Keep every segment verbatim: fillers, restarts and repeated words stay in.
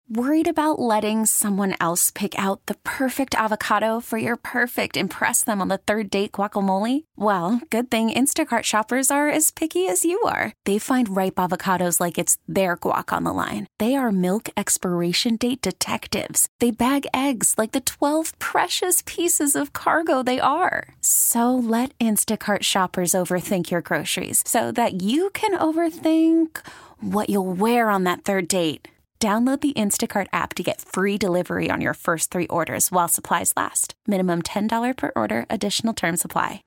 Worried about letting someone else pick out the perfect avocado for your perfect impress them on the third date guacamole? Well, good thing Instacart shoppers are as picky as you are. They find ripe avocados like it's their guac on the line. They are milk expiration date detectives. They bag eggs like the twelve precious pieces of cargo they are. So let Instacart shoppers overthink your groceries so that you can overthink what you'll wear on that third date. Download the Instacart app to get free delivery on your first three orders while supplies last. Minimum ten dollars per order. Additional terms apply.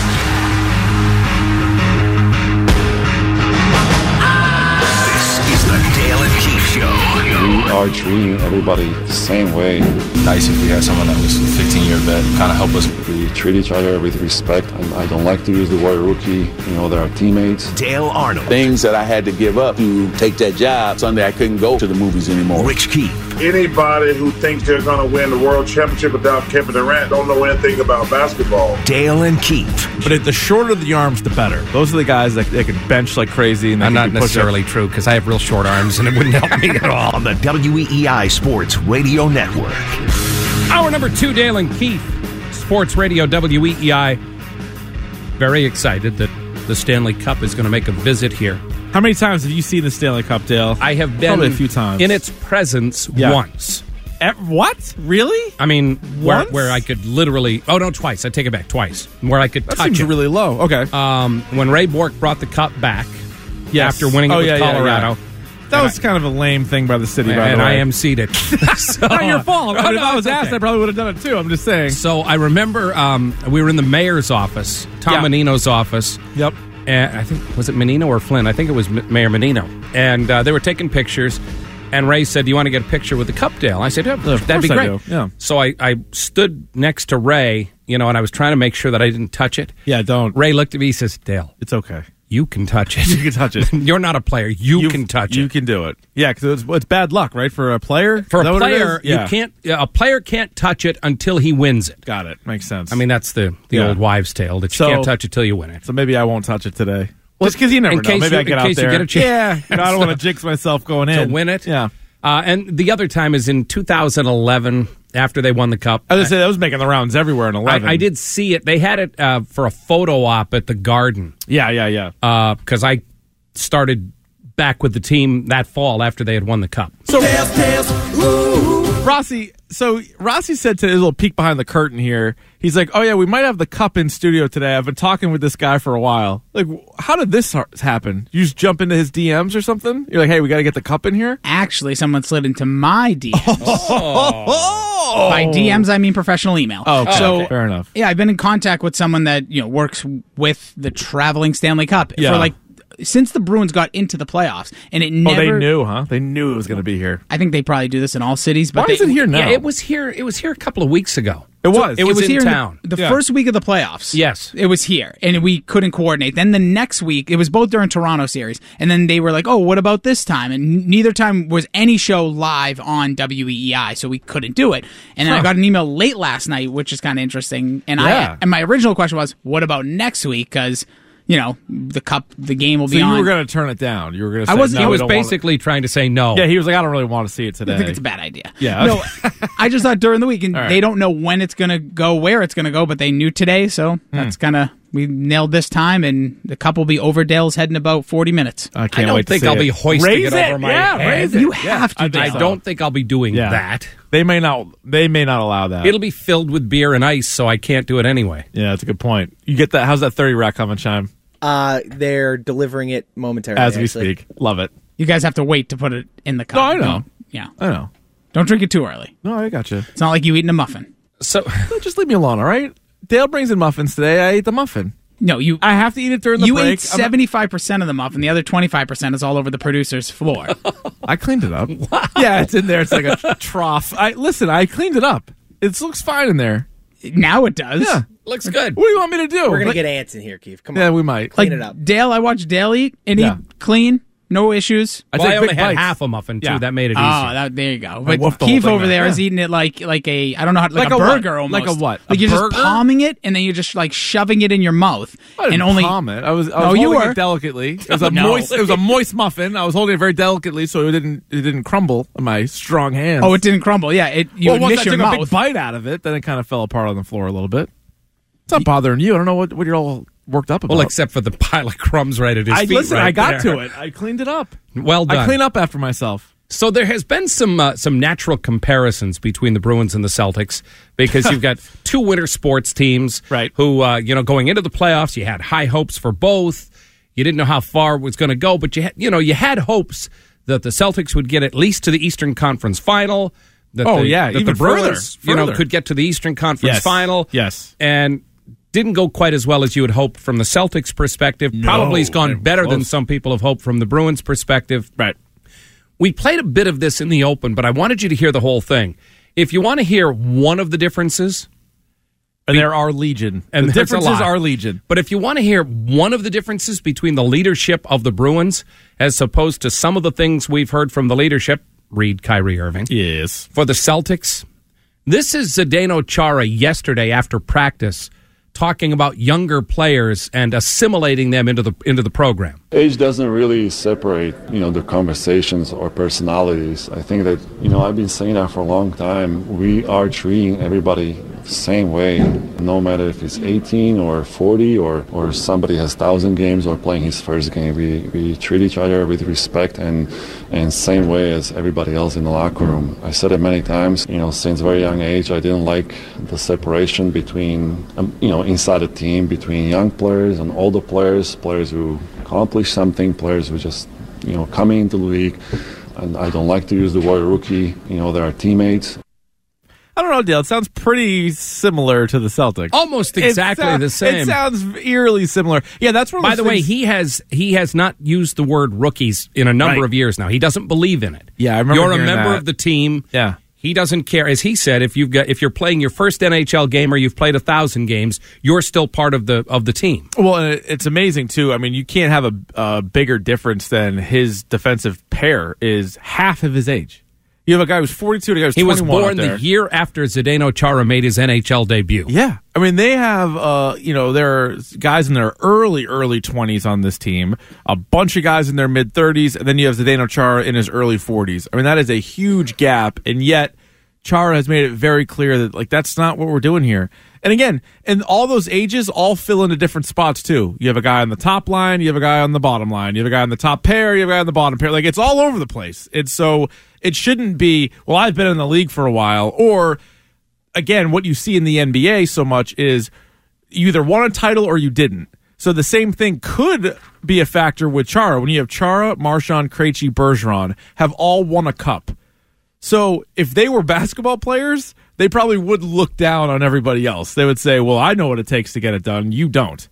This is the Dale and Keith Show. We are treating everybody the same way. Nice if we had someone that was a fifteen-year vet, kind of help us. We treat each other with respect. And I don't like to use the word rookie. You know, they're our teammates. Dale Arnold. Things that I had to give up to take that job. Sunday, I couldn't go to the movies anymore. Rich Keith. Anybody who thinks they're going to win the world championship without Kevin Durant don't know anything about basketball. Dale and Keith. But it, the shorter the arms, the better. Those are the guys that they can bench like crazy. And I'm not necessarily true because I have real short arms and it wouldn't help me at all. On the W E E I Sports Radio Network. Hour number two, Dale and Keith, Sports Radio W E E I. Very excited that the Stanley Cup is going to make a visit here. How many times have you seen the Stanley Cup, Dale? I have been Probably a few times. In its presence Yeah. once. Eh, what? Really? I mean, where, Once? where I could literally... Oh, no, twice. I take it back. Twice. Where I could That touch seems it. really low. Okay. Um, when Ray Bork brought the cup back Yes. after winning it Oh, with yeah, yeah, Colorado. yeah. That was kind of a lame thing by the city, by And the way. I am seated. So, Not your fault. Oh, I mean, no, if I was it's asked, okay. I probably would have done it too. I'm just saying. So I remember um, we were in the mayor's office, Tom Yeah. Menino's office. Yep. And I think, was it Menino or Flynn? I think it was M- Mayor Menino. And uh, they were taking pictures. And Ray said, do you want to get a picture with the cup, Dale? I said, yeah, Of that'd be course I great. do, yeah. So I, I stood next to Ray, you know, and I was trying to make sure that I didn't touch it. Yeah, don't. Ray looked at me, he says, Dale, It's okay. you can touch it. You can touch it. You're not a player. You You've- can touch You it. can do it. Yeah, because it's, it's bad luck, right? For a player? For Is that a what it player, is? Yeah. you can't. A player can't touch it until he wins it. Got it. Makes sense. I mean, that's the, the Yeah. old wives' tale that you So- can't touch it till you win it. so maybe I won't touch it today. Just because you never in know. case Maybe you- I get in out case you there. get a chance. Yeah. You know, I don't want to jinx myself going To in. win it. Yeah. Uh, and the other time is in two thousand eleven after they won the cup. I was going to say, that was making the rounds everywhere in eleven. I, I did see it. They had it uh, for a photo op at the Garden Yeah, yeah, yeah. because I started back with the team that fall after they had won the cup. So, Rossi, so Rossi said to his little peek behind the curtain here, he's like, oh, yeah, we might have the cup in studio today. I've been talking with this guy for a while. Like, how did this ha- happen? You just jump into his D Ms or something? You're like, hey, we got to get the cup in here? Actually, someone slid into my D Ms. Oh! By D Ms, I mean professional email. Oh, okay. So, Okay. Fair enough. yeah, I've been in contact with someone that, you know, works with the traveling Stanley Cup Yeah. for like since the Bruins got into the playoffs, and it never. Oh, they knew, huh? They knew it was going to be here. I think they probably do this in all cities. But Why they, is it here now? Yeah, it was here. It was here a couple of weeks ago. It was. It was, in here town. the, the Yeah. first week of the playoffs. Yes. It was here, and we couldn't coordinate. Then the next week, it was both during Toronto series, and then they were like, oh, what about this time? And neither time was any show live on W E E I, so we couldn't do it. And then Huh. I got an email late last night, which is kind of interesting. And Yeah. I and my original question was, what about next week? Because, you know, the cup, the game will So be you on. were going to turn it down. You were going to say, I wasn't- no, he we was don't wanna- basically trying to say no. Yeah, he was like, I don't really want to see it today. I think it's a bad idea. Yeah. No, I just thought during the week, and All right. they don't know when it's going to go, where it's going to go, but they knew today, so Hmm. that's kind of, we nailed this time, and the cup will be over Dale's head in about forty minutes. I I can't don't wait to think see I'll it. be hoisting Raise it over my yeah, head. Raise it. You Yeah, have to I do think I so. don't think I'll be doing Yeah. that. They may not. They may not allow that. It'll be filled with beer and ice, so I can't do it anyway. yeah, that's a good point. You get that? How's that thirty rack coming, Chime? Uh, they're delivering it momentarily. As we actually. speak, love it. You guys have to wait to put it in the cup. No, I know. Don't- yeah. I know. Don't drink it too early. No, I got you. It's not like you eating a muffin. So Just leave me alone, all right? Dale brings in muffins today. I ate the muffin. No, you I have to eat it during the you break. ate seventy-five percent of the muffin. The other twenty-five percent is all over the producer's floor. I cleaned it up. Yeah, it's in there. It's like a trough. I listen. I cleaned it up. It looks fine in there. Now it does. Yeah. looks good. What do you want me to do? We're gonna Like- get ants in here, Keith. Come on. Yeah, we might. Clean Like it up. Dale, I watched Dale eat and Yeah. eat clean. No issues. Well, I only had half a muffin, too. Yeah. That made it Oh, easier. that, there you go. I But woofed the Keith whole thing over back. there Yeah. is eating it like like a I don't know how like, Like a, a what? burger almost. Like a what? Like A you're burger? just palming it and then you're just like shoving it in your mouth. I didn't and only palm it. I was, I was No, holding you were. it delicately. It was a No. moist. It was a moist muffin. I was holding it very delicately, so it didn't. It didn't crumble in my strong hands. Oh, it didn't crumble. Yeah, it you well, would once miss I your took a big mouth. bite out of it, then it kind of fell apart on the floor a little bit. It's not bothering you. I don't know what, what you're all worked up about. Well, except for the pile of crumbs right at his I feet. listen. right I got there. to it. I cleaned it up. Well done. I clean up after myself. So there has been some uh, some natural comparisons between the Bruins and the Celtics because you've got two winter sports teams, right? Who uh, you know going into the playoffs, you had high hopes for both. You didn't know how far it was going to go, but you had, you know you had hopes that the Celtics would get at least to the Eastern Conference Final. That Oh, the, yeah, that even the Bruins, further, you know, further. could get to the Eastern Conference Yes. Final. Yes, and didn't go quite as well as you had hoped from the Celtics' perspective. No, Probably has gone not better than close. some people have hoped from the Bruins' perspective. Right. We played a bit of this in the open, but I wanted you to hear the whole thing. If you want to hear one of the differences, and there are legion, and the there's a differences lot. are legion. But if you want to hear one of the differences between the leadership of the Bruins as opposed to some of the things we've heard from the leadership, read Kyrie Irving. Yes. For the Celtics, this is Zdeno Chara yesterday after practice talking about younger players and assimilating them into the into the program. Age doesn't really separate, you know, the conversations or personalities. I think that, you know, I've been saying that for a long time. We are treating everybody the same way, no matter if it's eighteen or forty or, or somebody has one thousand games or playing his first game. We we treat each other with respect and and same way as everybody else in the locker room. I said it many times, you know, since a very young age, I didn't like the separation between, um, you know, inside the team, between young players and older players, players who accomplish something, players who just, you know, coming into the league. And I don't like to use the word rookie. You know, they're our teammates. I don't know, Dale. It sounds pretty similar to the Celtics. Almost exactly It sou- the same. It sounds eerily similar. Yeah, that's one of By those the way, things- he has he has not used the word rookies in a number Right. of years now. He doesn't believe in it. Yeah, I remember You're a hearing member that. of the team. Yeah. He doesn't care. As he said, if you've got if you're playing your first N H L game or you've played a thousand games, you're still part of the of the team. Well, and it- it's amazing too. I mean, you can't have a, a bigger difference than his defensive pair is half of his age. You have a guy who's forty-two, and a guy who's He was twenty-one born out there. the year after Zdeno Chara made his N H L debut. Yeah. I mean, they have, uh, you know, there are guys in their early, early twenties on this team, a bunch of guys in their mid-thirties, and then you have Zdeno Chara in his early forties. I mean, that is a huge gap, and yet Chara has made it very clear that, like, that's not what we're doing here. And again, and all those ages all fill into different spots, too. You have a guy on the top line, you have a guy on the bottom line, you have a guy on the top pair, you have a guy on the bottom pair. Like, it's all over the place. It's so, it shouldn't be, well, I've been in the league for a while, or, again, what you see in the N B A so much is you either won a title or you didn't. So the same thing could be a factor with Chara. When you have Chara, Marchand, Krejci, Bergeron have all won a cup. So if they were basketball players, they probably would look down on everybody else. They would say, well, I know what it takes to get it done. You don't.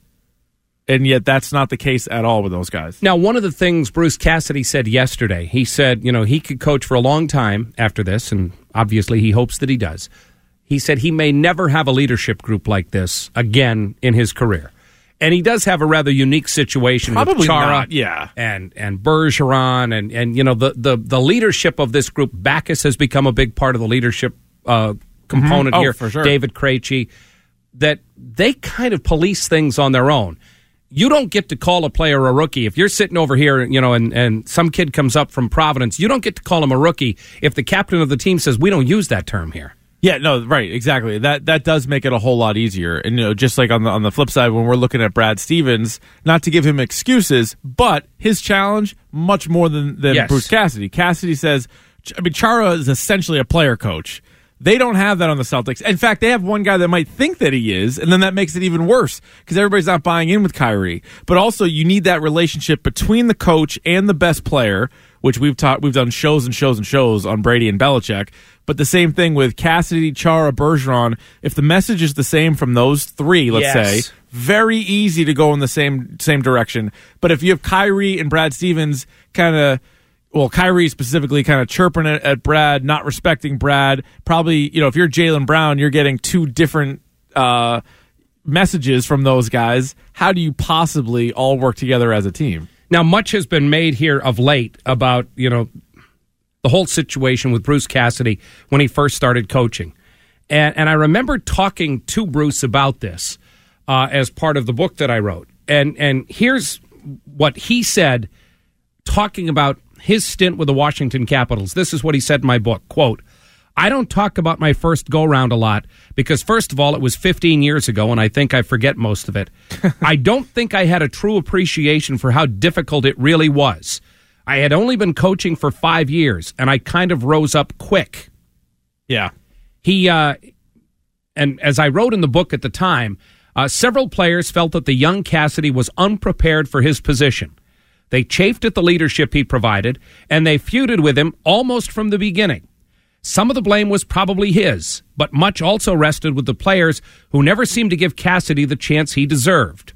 And yet that's not the case at all with those guys. Now, one of the things Bruce Cassidy said yesterday, he said, you know, he could coach for a long time after this, and obviously he hopes that he does. He said he may never have a leadership group like this again in his career. And he does have a rather unique situation Probably with Chara not, yeah. and, and Bergeron. And, and you know, the, the, the leadership of this group, Backus has become a big part of the leadership uh, component Mm-hmm. Oh, here. for sure. David Krejci, that they kind of police things on their own. You don't get to call a player a rookie. If you're sitting over here, you know, and, and some kid comes up from Providence, you don't get to call him a rookie if the captain of the team says, we don't use that term here. Yeah, no, right, exactly. That that does make it a whole lot easier. And you know, just like on the on the flip side, when we're looking at Brad Stevens, not to give him excuses, but his challenge much more than than Yes. Bruce Cassidy. Cassidy says, I mean, Chara is essentially a player coach. They don't have that on the Celtics. In fact, they have one guy that might think that he is, and then that makes it even worse because everybody's not buying in with Kyrie. But also, you need that relationship between the coach and the best player, which we've taught. We've done shows and shows and shows on Brady and Belichick. But the same thing with Cassidy, Chara, Bergeron. If the message is the same from those three, let's Yes. say, very easy to go in the same same direction. But if you have Kyrie and Brad Stevens kind of, well, Kyrie specifically kind of chirping at, at Brad, not respecting Brad, probably, you know, if you're Jaylen Brown, you're getting two different uh, messages from those guys. How do you possibly all work together as a team? Now, much has been made here of late about, you know, the whole situation with Bruce Cassidy when he first started coaching. And, and I remember talking to Bruce about this uh, as part of the book that I wrote. And, and here's what he said, talking about his stint with the Washington Capitals. This is what he said in my book, quote, I don't talk about my first go-round a lot because, first of all, it was fifteen years ago, and I think I forget most of it. I don't think I had a true appreciation for how difficult it really was. I had only been coaching for five years, and I kind of rose up quick. Yeah. He, uh, and as I wrote in the book at the time, uh, several players felt that the young Cassidy was unprepared for his position. They chafed at the leadership he provided, and they feuded with him almost from the beginning. Some of the blame was probably his, but much also rested with the players who never seemed to give Cassidy the chance he deserved.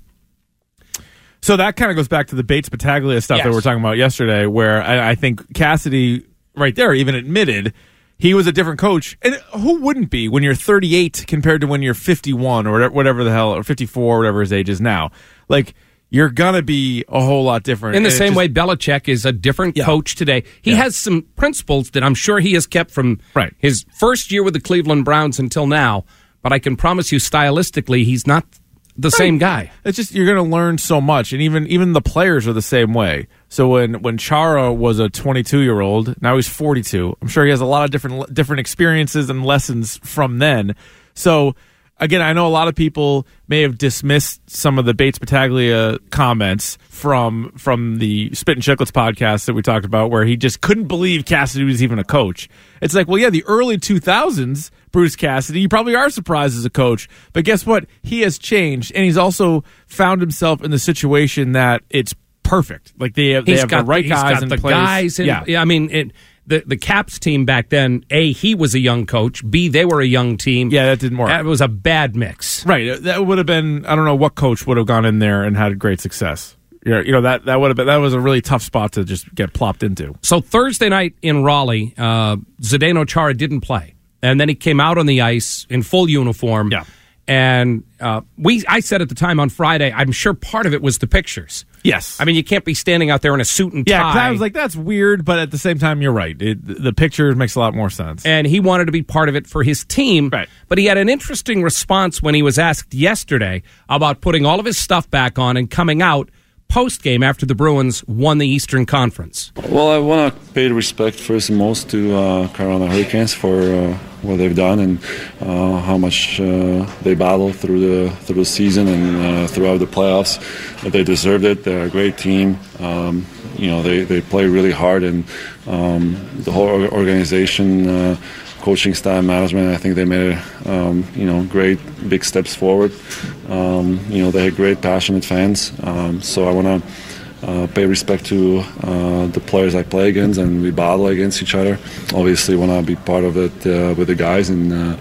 So that kind of goes back to the Bates Battaglia stuff Yes. that we were talking about yesterday, where I, I think Cassidy right there even admitted he was a different coach. And who wouldn't be when you're thirty-eight compared to when you're fifty-one or whatever, whatever the hell, or fifty-four, whatever his age is now? Like, you're going to be a whole lot different. In the And it same just- way Belichick is a different Yeah. coach today. He Yeah. has some principles that I'm sure he has kept from Right. his first year with the Cleveland Browns until now, but I can promise you stylistically he's not the same guy. It's just you're going to learn so much, and even even the players are the same way. So when when Chara was a twenty-two year old, now he's forty-two. I'm sure he has a lot of different different experiences and lessons from then. So again, I know a lot of people may have dismissed some of the Bates Battaglia comments from from the Spit and Chicklets podcast that we talked about, where he just couldn't believe Cassidy was even a coach. It's like, well, yeah, the early two thousands, Bruce Cassidy, you probably are surprised as a coach, but guess what? He has changed, and he's also found himself in the situation that it's perfect. Like they have, they He's have got the right he's guys got in the place. guys in, yeah. yeah, I mean, it, the the Caps team back then, A, he was a young coach, B, they were a young team. Yeah, that didn't work. It was a bad mix. Right. That would have been, I don't know what coach would have gone in there and had great success. You know, you know that, that would have been, that was a really tough spot to just get plopped into. So Thursday night in Raleigh, uh, Zdeno Chara didn't play. And then he came out on the ice in full uniform. Yeah. And uh, we, I said at the time on Friday, I'm sure part of it was the pictures. Yes. I mean, you can't be standing out there in a suit and tie. Yeah, 'cause I was like, that's weird, but at the same time, you're right. It, the picture makes a lot more sense. And he wanted to be part of it for his team. Right. But he had an interesting response when he was asked yesterday about putting all of his stuff back on and coming out post-game after the Bruins won the Eastern Conference. Well, I want to pay respect first and most to uh, Carolina Hurricanes for uh, what they've done and uh, how much uh, they battled through the through the season and uh, throughout the playoffs. But they deserved it. They're a great team. Um, you know, they, they play really hard, and um, the whole organization, uh, coaching staff, management, I think they made um, you know great big steps forward. Um, you know, they had great, passionate fans. Um, so I want to. Uh, pay respect to uh, the players I play against, and we battle against each other. Obviously, want to be part of it uh, with the guys, and uh,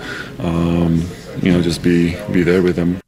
um, you know, just be be there with them.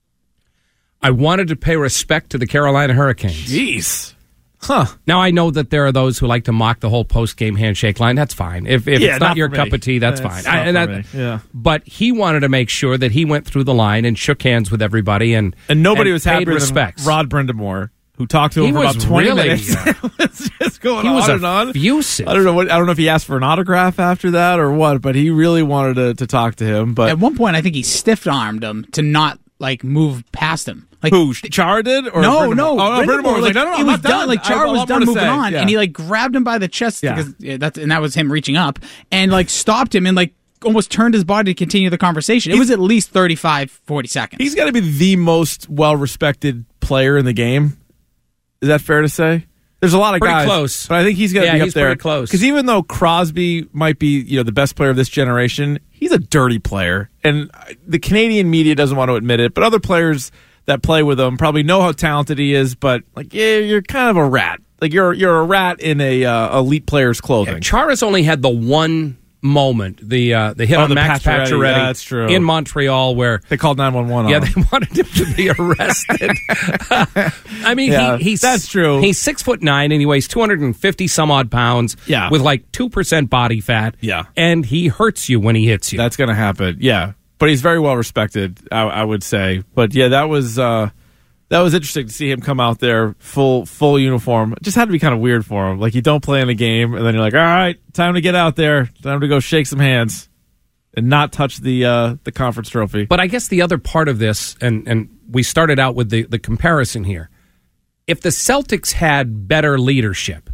I wanted to pay respect to the Carolina Hurricanes. Jeez. Huh. Now, I know that there are those who like to mock the whole post-game handshake line. That's fine. If, if Yeah, it's not, not your for cup me. of tea, that's That's fine. not and for that- me. Yeah. But he wanted to make sure that he went through the line and shook hands with everybody, and And nobody and was paid happier respects. than Rod Brindamore, who talked to him He for was about twenty really, minutes. uh, It was just going he on was and on. effusive. I don't know what I don't know if he asked for an autograph after that or what, but he really wanted to, to talk to him. But At one point, I think he stiff armed him to not like move past him. Like who Chara did? Or no, Brindamore? no, Oh, no, Brindamore, Brindamore was like, no, no, he I'm was not done. done. Like I have Chara a was lot more done to moving say. on, Yeah. and he like grabbed him by the chest Yeah. because yeah, that's and that was him reaching up and like stopped him and like almost turned his body to continue the conversation. It was at least thirty-five, forty seconds. He's got to be the most well-respected player in the game. Is that fair to say? There's a lot of Pretty guys, close. but I think he's going to Yeah, be up he's there. pretty close. Because even though Crosby might be, you know, the best player of this generation, he's a dirty player, and the Canadian media doesn't want to admit it. But other players that play with him probably know how talented he is. But like, yeah, you're kind of a rat. Like you're you're a rat in a uh, elite player's clothing. Yeah, Chara's only had the one moment, the uh, the hit Oh, on the Max Pacioretty. Pacioretty Yeah, that's true. in Montreal, where They called nine one one. yeah, on him. they wanted him to be arrested. I mean, Yeah, he, he's that's true. He's six foot nine and he weighs two hundred and fifty some odd pounds. Yeah. with like two percent body fat. Yeah. and he hurts you when he hits you. That's going to happen. Yeah, but he's very well respected, I, I would say. But yeah, that was uh, that was interesting to see him come out there full full uniform. It just had to be kind of weird for him. Like, you don't play in a game, and then you're like, all right, time to get out there. Time to go shake some hands and not touch the uh, the conference trophy. But I guess the other part of this, and, and we started out with the, the comparison here, if the Celtics had better leadership,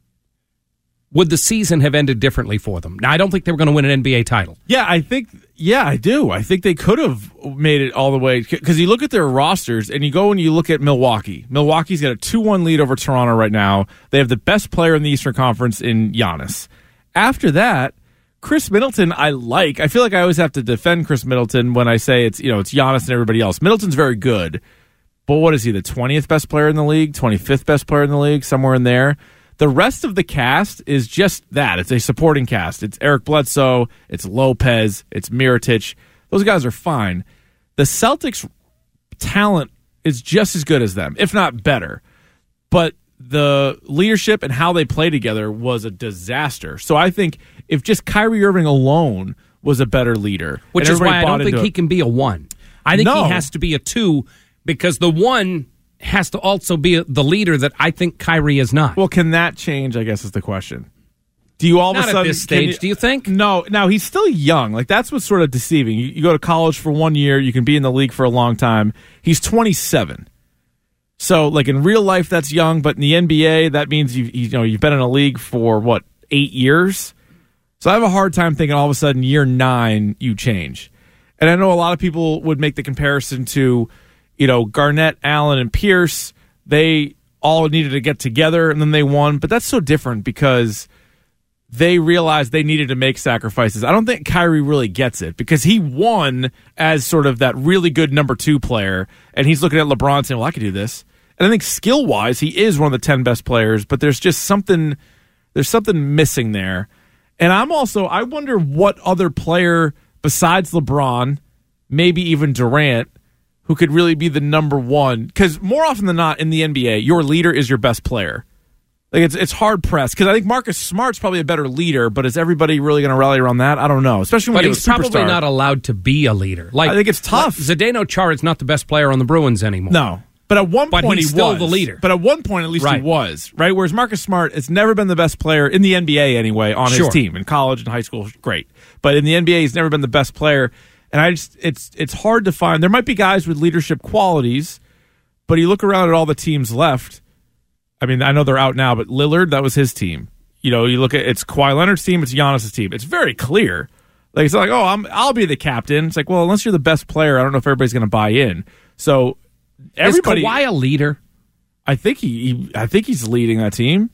would the season have ended differently for them? Now, I don't think they were going to win an N B A title. Yeah, I think, yeah, I do. I think they could have made it all the way. Because you look at their rosters, and you go and you look at Milwaukee. Milwaukee's got a two one lead over Toronto right now. They have the best player in the Eastern Conference in Giannis. After that, Chris Middleton, I like. I feel like I always have to defend Chris Middleton when I say it's, you know, it's Giannis and everybody else. Middleton's very good. But what is he, the twentieth best player in the league, twenty-fifth best player in the league, somewhere in there? The rest of the cast is just that. It's a supporting cast. It's Eric Bledsoe, it's Lopez, it's Mirotic. Those guys are fine. The Celtics' talent is just as good as them, if not better. But the leadership and how they play together was a disaster. So I think if just Kyrie Irving alone was a better leader. Which is why I don't think he can be a one. I think No. he has to be a two, because the one has to also be the leader that I think Kyrie is not. Well, can that change, I guess, is the question. Do you all Not of a at sudden... this can stage, do you think? No. Now, he's still young. Like, that's what's sort of deceiving. You, you go to college for one year, you can be in the league for a long time. He's twenty-seven. So, like, in real life, that's young, but in the N B A, that means you've, you know, you've been in a league for, what, eight years? So I have a hard time thinking all of a sudden, year nine, you change. And I know a lot of people would make the comparison to, you know, Garnett, Allen, and Pierce. They all needed to get together, and then they won. But that's so different because they realized they needed to make sacrifices. I don't think Kyrie really gets it because he won as sort of that really good number two player, and he's looking at LeBron saying, well, I could do this. And I think skill-wise, he is one of the ten best players, but there's just something there's something missing there. And I'm also, I wonder what other player besides LeBron, maybe even Durant, who could really be the number one. Because more often than not in the N B A, your leader is your best player. Like it's it's hard pressed because I think Marcus Smart's probably a better leader, but is everybody really going to rally around that? I don't know. Especially when but you he's have a superstar. probably not allowed to be a leader. Like I think it's tough. Like Zdeno Chara's not the best player on the Bruins anymore. No, but at one but point he's he still was the leader. But at one point at least right. he was right. Whereas Marcus Smart has never been the best player in the N B A anyway on sure. his team in college and high school. Great, but in the N B A he's never been the best player. And I just it's it's hard to find. There might be guys with leadership qualities, but you look around at all the teams left. I mean, I know they're out now, but Lillard, that was his team. You know, you look at it's Kawhi Leonard's team, it's Giannis' team. It's very clear. Like it's not like, oh, I'm I'll be the captain. It's like, well, unless you're the best player, I don't know if everybody's going to buy in. So everybody, is Kawhi a leader? I think he, he I think he's leading that team.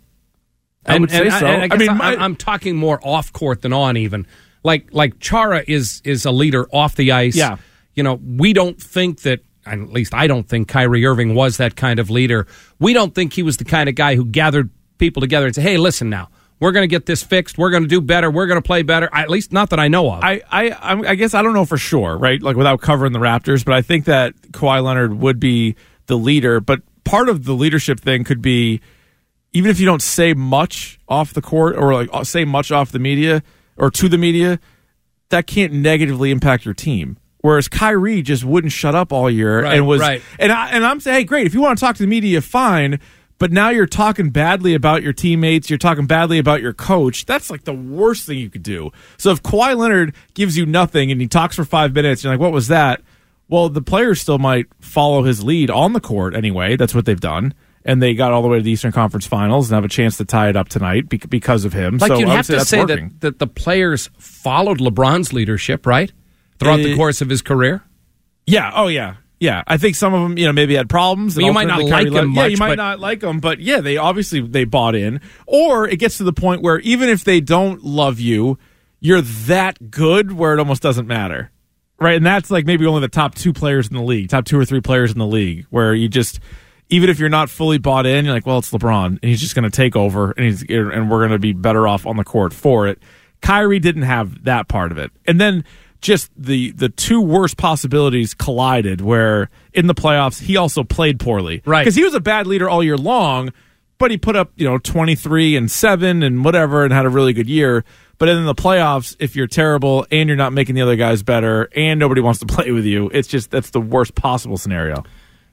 I and, would say and so. I, and I, I guess mean, I, my, I'm talking more off court than on even. Like like Chara is is a leader off the ice. Yeah. You know, we don't think that, and at least I don't think Kyrie Irving was that kind of leader. We don't think he was the kind of guy who gathered people together and said, hey, listen now, we're going to get this fixed. We're going to do better. We're going to play better. At least not that I know of. I, I, I guess I don't know for sure, right? Like without covering the Raptors, but I think that Kawhi Leonard would be the leader. But part of the leadership thing could be, even if you don't say much off the court or like say much off the media or to the media, that can't negatively impact your team. Whereas Kyrie just wouldn't shut up all year right, and was, right. and I, and I'm saying, hey, great, if you want to talk to the media, fine. But now you're talking badly about your teammates. You're talking badly about your coach. That's like the worst thing you could do. So if Kawhi Leonard gives you nothing and he talks for five minutes, you're like, what was that? Well, the players still might follow his lead on the court anyway. That's what they've done. And they got all the way to the Eastern Conference Finals and have a chance to tie it up tonight because of him. Like so you'd I would have say to that's say working. that, that the players followed LeBron's leadership, right? Throughout Uh, the course of his career? Yeah. Oh, yeah. Yeah. I think some of them, you know, maybe had problems. Well, you might not ultimately like Kyrie let- him Yeah, much, you might but- not like them, but yeah, they obviously they bought in. Or it gets to the point where even if they don't love you, you're that good where it almost doesn't matter. Right? And that's like maybe only the top two players in the league, top two or three players in the league, where you just, even if you're not fully bought in, you're like, well, it's LeBron, and he's just going to take over, and he's and we're going to be better off on the court for it. Kyrie didn't have that part of it. And then just the the two worst possibilities collided, where in the playoffs, he also played poorly. Right. Because he was a bad leader all year long, but he put up, you know, twenty-three and seven and whatever and had a really good year. But in the playoffs, if you're terrible and you're not making the other guys better and nobody wants to play with you, it's just that's the worst possible scenario.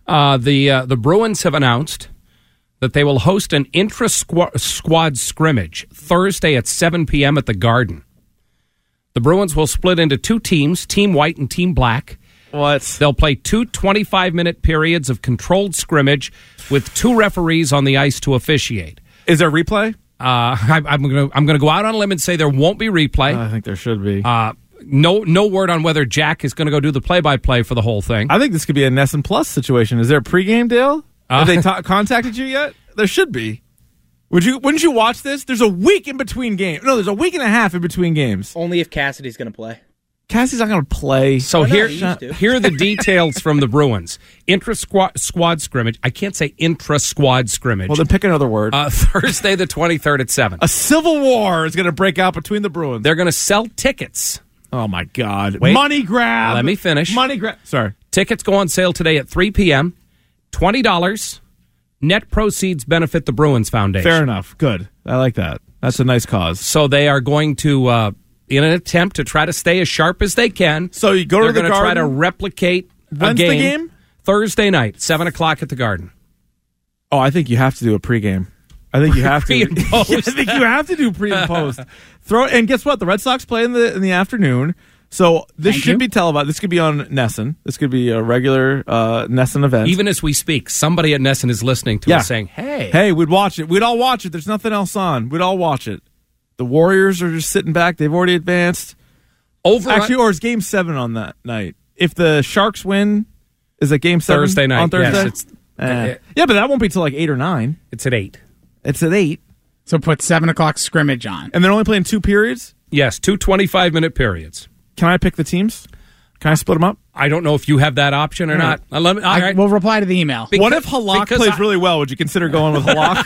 Uh, the uh, the Bruins have announced that they will host an intra-squad scrimmage Thursday at seven p.m. at the Garden. The Bruins will split into two teams, Team White and Team Black. What? They'll play two twenty-five-minute periods of controlled scrimmage with two referees on the ice to officiate. Is there replay? Uh, I, I'm going to I'm going to go out on a limb and say there won't be replay. I think there should be. Uh, no no word on whether Jack is going to go do the play-by-play for the whole thing. I think this could be a Nesson Plus situation. Is there a pregame, Dale? Uh, Have they ta- contacted you yet? There should be. Would you? Wouldn't you watch this? There's a week in between games. No, there's a week and a half in between games. Only if Cassidy's going to play. Cassie's not going to play. So Why not? here, He used to. here are the details from the Bruins. Intra-squad squad scrimmage. I can't say intra-squad scrimmage. Well, then pick another word. Uh, Thursday the twenty-third at seven. A civil war is going to break out between the Bruins. They're going to sell tickets. Oh, my God. Wait. Money grab. Let me finish. Money grab. Sorry. Tickets go on sale today at three p.m. twenty dollars. Net proceeds benefit the Bruins Foundation. Fair enough. Good. I like that. That's a nice cause. So they are going to, uh, in an attempt to try to stay as sharp as they can. So you go they're to the going to try to Garden? replicate When's a game, the game? Thursday night, seven o'clock at the Garden. Oh, I think you have to do a pregame. I think you have to. Pre and post. I think you have to do pre and post. Throw and guess what? The Red Sox play in the in the afternoon. So this Thank should you. be televised. This could be on Nesson. This could be a regular uh, Nesson event. Even as we speak, somebody at Nesson is listening to Yeah. us saying, hey. Hey, we'd watch it. We'd all watch it. There's nothing else on. We'd all watch it. The Warriors are just sitting back. They've already advanced. Over Actually, or is Game Seven on that night? If the Sharks win, is it Game Seven Thursday night. on Thursday? Yes, it's, Eh. yeah, but that won't be till like eight or nine. it's at eight. It's at eight, So put seven o'clock scrimmage on. and they're only playing two periods. Yes, two twenty-five-minute periods. Can I pick the teams? Can I split them up? I don't know if you have that option or Yeah. not. Uh, let me, all I, right. We'll reply to the email. Because- what if Halak because plays I- really well? Would you consider going with Halak?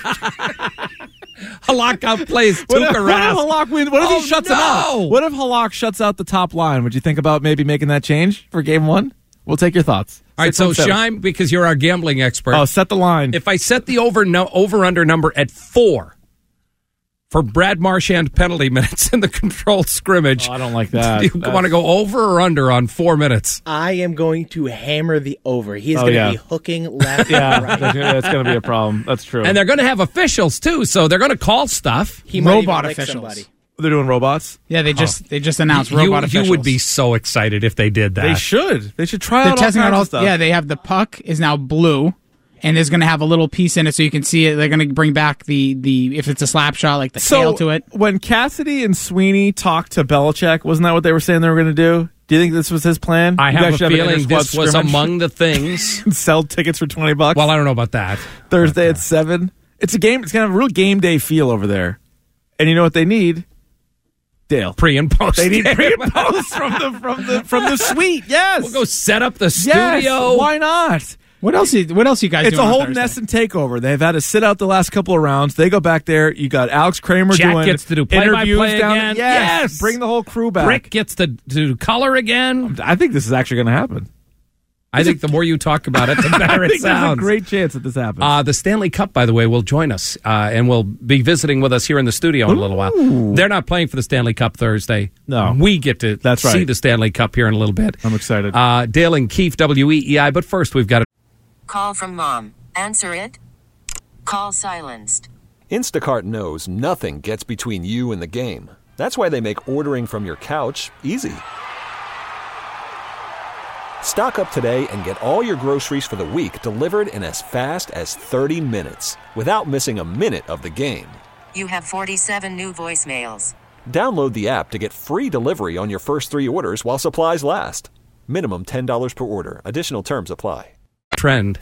Halak outplays what, if, Tuukka what if Rask. Halak wins? What if Oh, he shuts no! him out? What if Halak shuts out the top line? Would you think about maybe making that change for Game One? We'll take your thoughts. All right, Six so one seven. Shime, because you're our gambling expert. Oh, set the line. If I set the over no, over under number at four for Brad Marchand penalty minutes in the controlled scrimmage, Oh, I don't like that. do you That's- want to go over or under on four minutes? I am going to hammer the over. He's Oh, going to yeah. be hooking left Yeah, and right. that's, that's going to be a problem. That's true. And they're going to have officials too, so they're going to call stuff. He might even Robot lick officials. somebody. They're doing robots. Yeah, they just they just announced you, robot you officials. would be so excited if they did that. They should. They should try They're out testing all out kinds all of stuff. Yeah, they have the puck is now blue, and there's going to have a little piece in it so you can see it. They're going to bring back the the if it's a slap shot, like the tail to it. When Cassidy and Sweeney talked to Belichick, wasn't that what they were saying they were going to do? Do you think this was his plan? I You have guys a should an feeling inter-squad this was scrimmage among the things. and sell tickets for twenty bucks. Well, I don't know about that. Thursday at seven. It's a game. It's going to have a real game day feel over there. And you know what they need? Dale. Pre and post. They need pre and post from the from the from the suite. Yes. We'll go set up the Yes. studio. Why not? What else? You, what else you guys? It's doing a on whole Thursday? Nesson takeover. They've had to sit out the last couple of rounds. They go back there. You got Alex Kramer Jack doing gets to do interviews play-by-play down again. Yes. Yes. Bring the whole crew back. Rick gets to do color again. I think this is actually going to happen. I think the more you talk about it, the better I it think there's a sounds. great chance that this happens. Uh, the Stanley Cup, by the way, will join us uh, and will be visiting with us here in the studio in a little while. They're not playing for the Stanley Cup Thursday. No. We get to That's see right. the Stanley Cup here in a little bit. I'm excited. Uh, Dale and Keefe, W E E I. But first, we've got a Call from mom. Answer it. Call silenced. Instacart knows nothing gets between you and the game. That's why they make ordering from your couch easy. Stock up today and get all your groceries for the week delivered in as fast as thirty minutes without missing a minute of the game. You have forty-seven new voicemails. Download the app to get free delivery on your first three orders while supplies last. Minimum ten dollars per order. Additional terms apply. trend.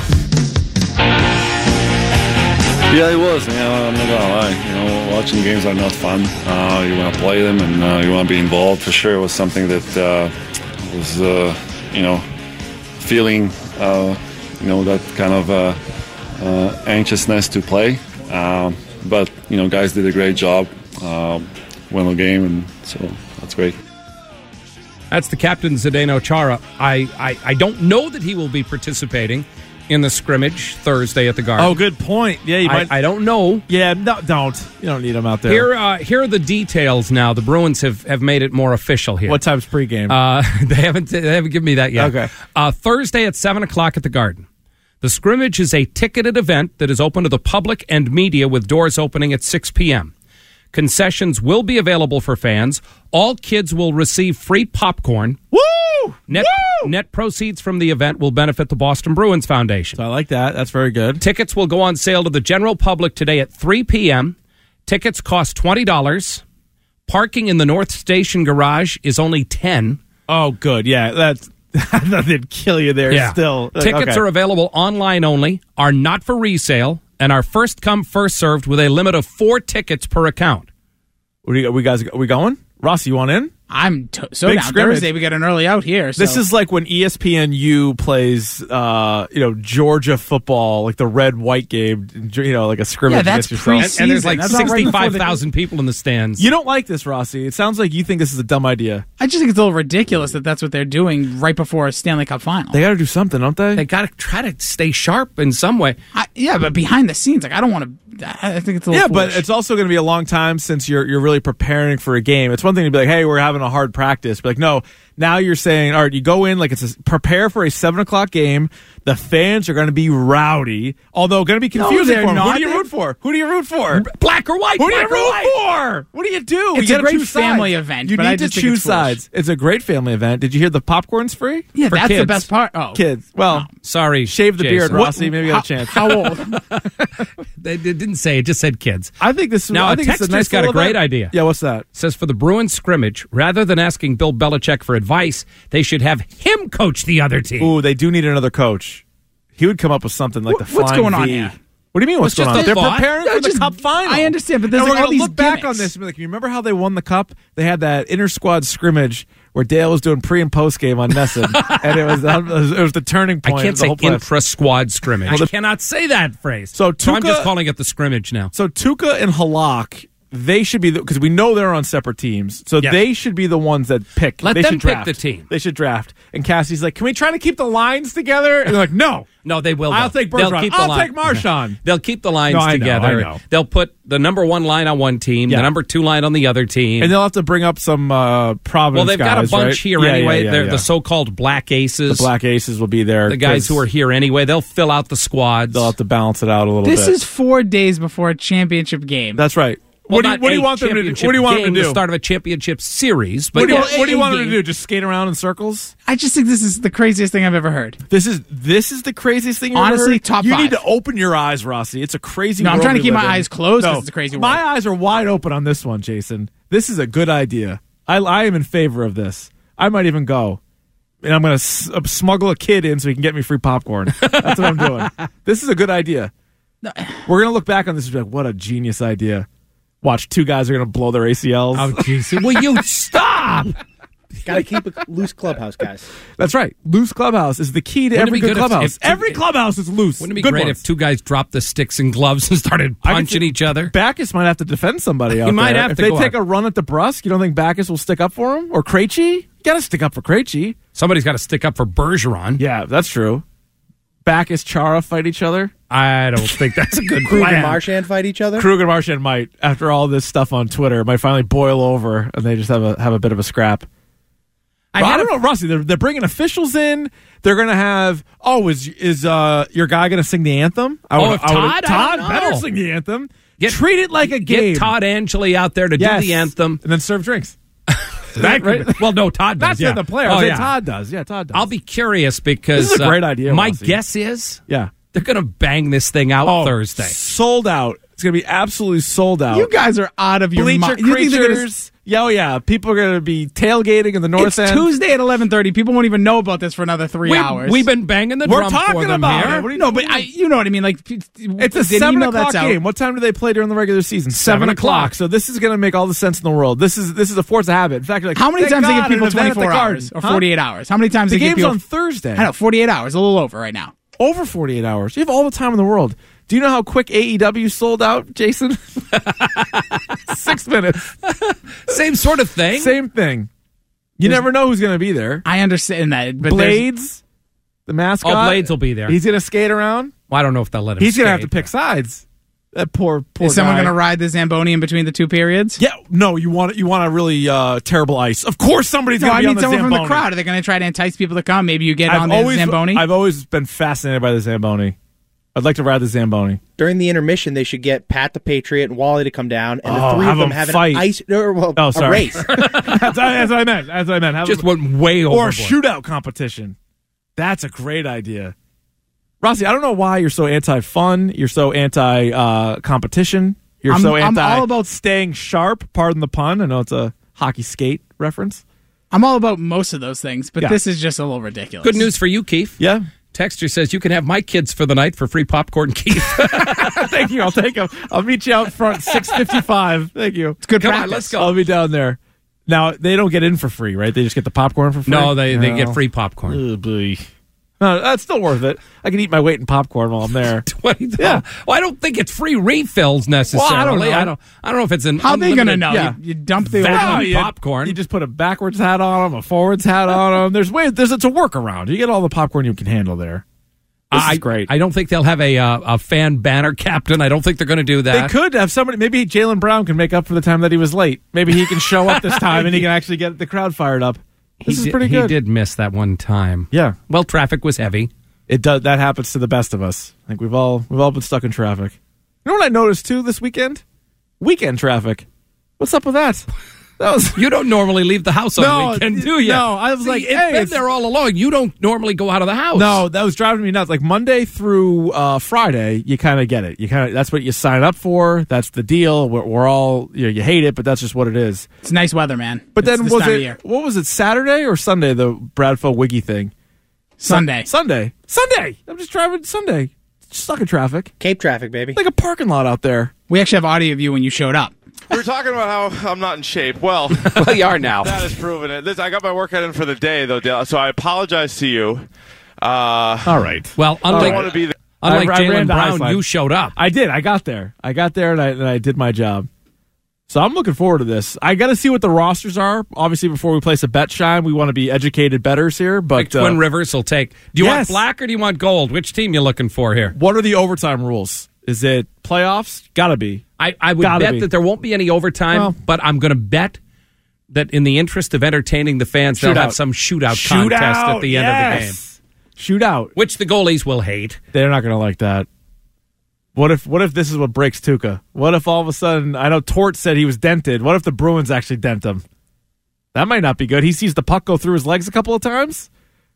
Yeah, it was. You know, I'm not gonna lie. You know, watching games are not fun. Uh, you want to play them and uh, you want to be involved. For sure, it was something that uh, was, uh, you know, feeling, uh, you know, that kind of uh, uh, anxiousness to play. Um, but you know, guys did a great job, uh, won the game, and so that's great. That's the captain, Zdeno Chara. I, I, I don't know that he will be participating in the scrimmage Thursday at the Garden. Oh, good point. Yeah, you I, might. I don't know. Yeah, no, don't. You don't need him out there. Here, uh, here are the details. Now the Bruins have, have made it more official here. What time's pregame? Uh, they haven't they haven't given me that yet. Okay. Uh, Thursday at seven o'clock at the Garden. The scrimmage is a ticketed event that is open to the public and media with doors opening at six p.m. Concessions will be available for fans. All kids will receive free popcorn. Woo! Net, Woo! net proceeds from the event will benefit the Boston Bruins Foundation. So I like that. That's very good. Tickets will go on sale to the general public today at three p.m. Tickets cost twenty dollars. Parking in the North Station garage is only ten dollars. Oh, good. Yeah, that's that'd kill you there Yeah. still. Like, Tickets okay. are available online only, are not for resale, and are first come, first served with a limit of four tickets per account. What do you, we guys, are we going? Ross, you want in? I'm t- so Big down. scrimmage. Thursday, we got an early out here. So. This is like when E S P N U plays, uh, you know, Georgia football, like the red-white game, you know, like a scrimmage Yeah, that's against yourself. And, and there's like That's not right before sixty-five the- thousand people in the stands. You don't like this, Rossi. It sounds like you think this is a dumb idea. I just think it's a little ridiculous that that's what they're doing right before a Stanley Cup final. They got to do something, don't they? They got to try to stay sharp in some way. I, yeah, but behind the scenes, like I don't want to. I think it's a little Yeah, foolish. but it's also going to be a long time since you're you're really preparing for a game. It's one thing to be like, hey, we're having a hard practice. But like, no, now you're saying, all right, you go in like it's a, prepare for a seven o'clock game. The fans are going to be rowdy, although going to be confusing they're for them. Who not. do you root for? Who do you root for? Black or white? Who do you black or root white? for? What do you do? It's you a gotta great choose family sides. event, You but need I to just think choose it's foolish. sides. It's a great family event. Did you hear the popcorn's free? yeah, for that's the kids. best part. Oh, Kids. Well, Sorry. shave the Jason. beard, Rossi. Maybe you got a chance. How old? They, they didn't say it, just said kids. I think this. Now, I a think it's a texter's nice got a little great event. idea. Yeah, what's that? Says for the Bruins scrimmage, rather than asking Bill Belichick for advice, they should have him coach the other team. Ooh, they do need another coach. He would come up with something like What- the what's flying going on V. here? What do you mean? What's It's going just on? a They're thought. preparing No, for the just- Cup final. I understand, but there's and like we're all gonna these look back on gimmicks. this and be like, you remember how they won the Cup? They had that inter squad scrimmage where Dale was doing pre and post game on Nesson, and it was it was the turning I point. can't of the say whole play. intra squad scrimmage. Well, I the- cannot say that phrase. So So I'm Tuca- just calling it the scrimmage now. So Tuca and Halak, they should be because we know they're on separate teams. So Yes. they should be the ones that pick. Let they them should pick draft. the team. They should draft. And Cassie's like, can we try to keep the lines together? And they're like, no. No, they will. I'll though. take They'll Bergeron. keep the I'll line- take Marchand. They'll keep the lines No, I know, together. I know. They'll put the number one line on one team, Yeah. the number two line on the other team. And they'll have to bring up some uh, Providence well, they've got a guys, bunch right? here Yeah, anyway. yeah, yeah, They're yeah. the so-called black aces. The Black Aces will be there. The guys 'cause who are here anyway. They'll fill out the squads. They'll have to balance it out a little This bit. is four days before a championship game. That's right. Well, what do you, not what do you a want them to do? championship What do you want game, them to do? The start of a championship series. But What do you, yeah, what do you a want them to game. do? Just skate around in circles? I just think this is the craziest thing I've ever heard. This is this is the craziest thing. You've Honestly, ever heard? top You five. need to open your eyes, Rossi. It's a crazy. No, I'm world trying to we keep live my in. eyes closed 'cause No, it's a crazy My world. eyes are wide open on this one, Jason. This is a good idea. I, I am in favor of this. I might even go, and I'm going to s- uh, smuggle a kid in so he can get me free popcorn. That's what I'm doing. This is a good idea. We're going to look back on this and be like, what a genius idea. Watch, two guys are going to blow their A C Ls. Oh, jeez. Will you stop? Got to keep a loose clubhouse, guys. That's right. Loose clubhouse is the key to Wouldn't it every be good good if- clubhouse. if- every clubhouse is loose. Wouldn't it be Good great ones. if two guys dropped the sticks and gloves and started I can punching see- each other? Backus might have to defend somebody out He might there. have if to they go take out. a run at the Brusque, you don't think Backus will stick up for him? Or Krejci? You got to stick up for Krejci. Somebody's got to stick up for Bergeron. Yeah, that's true. Backus, Chara fight each other. I don't think that's a good Krug and plan. Marchand fight each other? Krug and Marchand might, after all this stuff on Twitter, might finally boil over and they just have a have a bit of a scrap. I Well, I, had don't a- know, Rossi. They're, they're bringing officials in. They're going to have. Oh, is is uh, your guy going to sing the anthem? I Oh, would- if I would- Todd? I Todd don't better know. sing the anthem. Get- Treat it like a game. Get Todd Angeli out there to Yes. do the anthem. and then serve drinks. That right? could- Well, no, Todd does. Not yeah. the player. Oh, I'll say yeah. Todd does. Yeah, Todd does. I'll be curious because This is a uh, great idea, My Rossi. guess is yeah. they're going to bang this thing out Oh, Thursday. sold out. It's going to be absolutely sold out. You guys are out of your Bleacher mind. You think they're gonna- creatures. Yeah, oh yeah. People are going to be tailgating in the north It's end. Tuesday at eleven thirty. People won't even know about this for another three We, hours. We've been banging the We're drum talking for them about here. it. What do you no, but I, you know what I mean. Like It's a the seven email o'clock that's out. game. What time do they play during the regular season? Seven, Seven o'clock. o'clock. So this is going to make all the sense in the world. This is this is a force of habit. In fact, you're like, How many thank times they God, give people an event at the twenty-four Garden. hours or Huh? forty-eight hours? How many times The they give game's people? on Thursday. I know forty-eight hours. A little over right now. Over forty-eight hours. You have all the time in the world. Do you know how quick A E W sold out, Jason? Six minutes. Same sort of thing. Same thing. You never know who's going to be there. I understand that, but there's- Blades, the mascot. Oh, Blades will be there. He's going to skate around. Well, I don't know if they'll let him He's going to have to skate. pick sides. That poor, poor Is someone guy. going to ride the Zamboni in between the two periods? Yeah, no, you want you want a really uh, terrible ice. Of course somebody's No, going to I be mean on the someone Zamboni. from the crowd. Are they going to try to entice people to come? Maybe you get I've on the always, Zamboni? I've always been fascinated by the Zamboni. I'd like to ride the Zamboni. During the intermission, they should get Pat the Patriot and Wally to come down, and Oh, the three have of them them have fight. an ice or well, Oh, a sorry. race. that's, that's what I meant. That's what I meant. Have Just a, went way Or a overboard. shootout competition. That's a great idea. Rossi, I don't know why you're so anti-fun. You're so anti-competition. You're I'm- so I'm anti all about- staying sharp. Pardon the pun. I know it's a hockey skate reference. I'm all about most of those things, but Yeah. this is just a little ridiculous. Good news for you, Keith. Yeah. Texter says you can have my kids for the night for free popcorn, Keith. Thank you. I'll take them. I'll meet you out front, six fifty-five. Thank you. It's good Come on, practice. let's go. I'll be down there. Now, they don't get in for free, right? They just get the popcorn for free? No, they, they get free popcorn. Oh, boy. No, that's still worth it. I can eat my weight in popcorn while I'm there. twenty dollars. Yeah. Well, I don't think it's free refills necessarily. Well, I don't know. I don't, I don't know if it's an How are they going to unlimited- know? Yeah. You, you dump the Val- old you, popcorn. You just put a backwards hat on them, a forwards hat on them. There's way. There's it's a workaround. You get all the popcorn you can handle there. This I, is great. I don't think they'll have a uh, a fan banner captain. I don't think they're going to do They that. could have somebody. Maybe Jaylen Brown can make up for the time that he was late. Maybe he can show up this time and he can actually get the crowd fired up. This He is did- pretty He good. did miss that one time. Yeah. Well, traffic was heavy. It does. That happens to the best of us. I think we've all we've all been stuck in traffic. You know what I noticed too this weekend? Weekend traffic. What's up with that? That was You don't normally leave the house on No, the weekend, do you? no, I was See, like, it's hey, been it's- there all along. You don't normally go out of the house. no. That was driving me nuts. Like Monday through uh, Friday, you kind of get it. You kind of that's what you sign up for. That's the deal. We're, we're all you know, you hate it, but that's just what it is. It's nice weather, man. But It's then this was time of it year. what was it Saturday or Sunday? The Bradford Wiggy thing. Sunday. Sunday. Sunday. I'm just driving Sunday. Stuck in traffic. Cape traffic, baby. Like a parking lot out there. We actually have audio of you when you showed up. We were talking about how I'm not in shape. Well, Well, you are now. that has proven it. This, I got my workout in for the day, though, Dale, so I apologize to you. Uh, All right. Well, I unlike, don't want to be there. unlike I- I ran Jaylen to Brown, Iceland. you showed up. I did. I got there. I got there and I, and I did my job. So I'm looking forward to this. I got to see what the rosters are. Obviously, before we place a bet, Shine, we want to be educated bettors here. But Like Twin uh, Rivers will take. Do you want yes. black or do you want gold? Which team you looking for here? what are the overtime rules? Is it playoffs? Gotta be. I, I would Gotta bet be. that there won't be any overtime, Well- but I'm going to bet that in the interest of entertaining the fans, they'll Shootout. have some shootout, contest at the end of the game, yes. Shootout. which the goalies will hate. They're not going to like that. What if what if this is what breaks Tuca? What if all of a sudden, I know Tort said he was dented. What if the Bruins actually dent him? That might not be good. He sees the puck go through his legs a couple of times.